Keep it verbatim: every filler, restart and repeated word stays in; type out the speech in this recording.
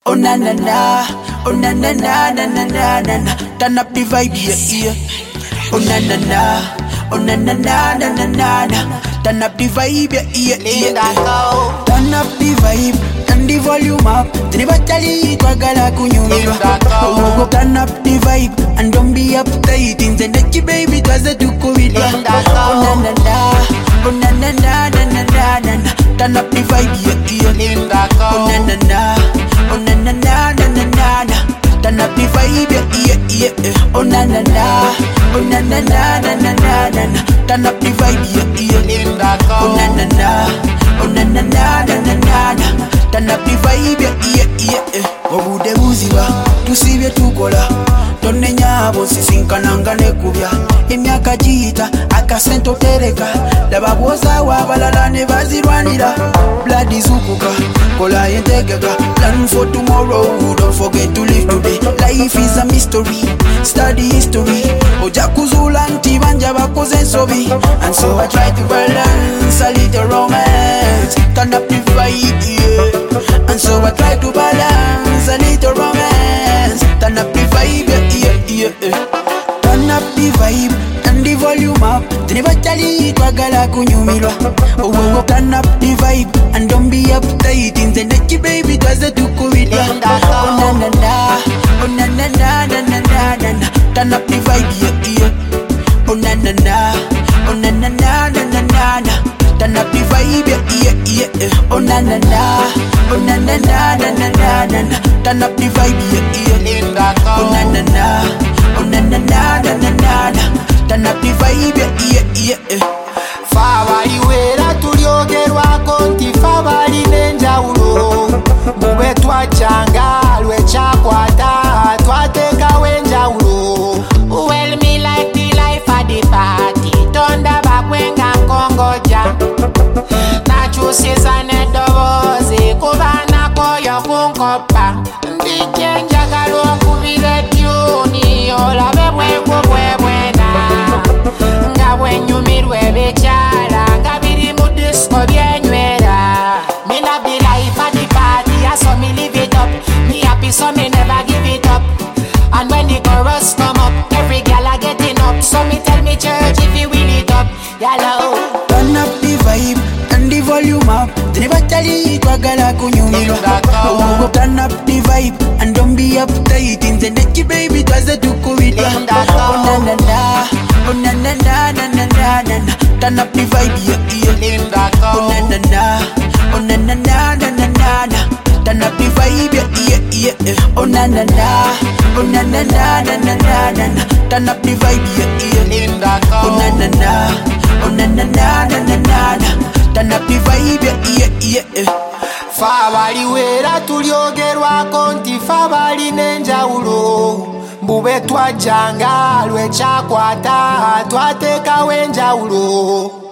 Oh na na na, oh na na na na na na na. Turn up the vibe, yeah yeah. Oh na na na, oh na na na na na na na. Turn up the vibe, yeah yeah yeah. Turn up the vibe and the volume up. Tinibatali twagala kunyumira. Oh, turn up the vibe and don't be uptight. Inzendachi baby twaze tukuwira. Oh na na na, oh na na na na na na na. Turn up the vibe, yeah yeah. Oh na na na, oh na na na na na na na. Turn up the vibe, yeah yeah yeah. Oh na na na, oh na na na na na na na. Turn up the vibe, yeah yeah. Oh na na na, oh na na na na na na na. Turn up the vibe, yeah yeah yeah. Obude buziba tusibye tukola tonenya bosisinkananga nekubya emyaka giyita akasente otereka laba bwoza wabalala ne bazirwanira blood izukuka kola yentegeka plan for tomorrow don't forget to live today life is a mystery study history oja kuzula nti banja bakoze ensobi and so I try to balance a little romance turn up the vibe yeah and so I try to balance a little romance turn up the vibe yeah yeah yeah turn up the vibe and the volume up tinibatali twagala kunyumirwa oh oh turn up the vibe and don't be uptight inzendachi baby twaze tukuwira oh na na na oh na na na na na na na turn up the vibe yeah yeah oh na na na oh na na na na na na na turn up the vibe yeah yeah yeah oh na na na oh na na na na na na na turn up the vibe yeah yeah oh na na na oh na na na na na na turn up the vibe yeah yeah yeah Fabali wera tulyogerwa konti fabali nenjawulo bube twajanga lwe chakwata twateka wenjawulo well me like the life at the party tonda bakwenga kongoja na chusiza nedobozi kubana koyo kunkopa ndijenja galo kubire tuni olabe bwengo bwebwena ngawe nyumirwe bechala ngabiri mu disco byenywera me love the life at the party I saw me live it up me happy so me never give it up and when the chorus come up every girl a getting up so me tell me church if you will it up yalla turn up the vibe and the volume up tinibatali twagala kunyumirwa oh turn up the vibe and don't be uptight inzendachi baby twaze tukuwira oh na na na oh na na na na na na na turn up the vibe yeah yeah oh na na na oh na na na na na na na turn up the vibe yeah yeah yeah oh na na na oh na na na na na na na turn up the vibe yeah yeah oh na na na oh na na na na na na turn up the vibe yeah yeah yeah Fabali wera tulyogerwa konti fabali nenjawulo bube twajanga lwe chakwata twateka wenjawulo